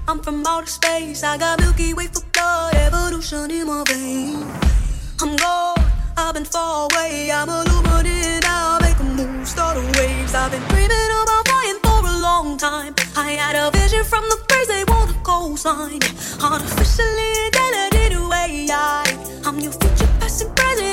I'm from outer space. I got Milky Way for blood, evolution in my veins. I'm gold, I've been far away. I'm illuminated now, make a move, start a waves. I've been dreaming about flying for a long time. I had a vision from the birds, they want a cosign. Artificially intelligent way, I'm your future, past and present.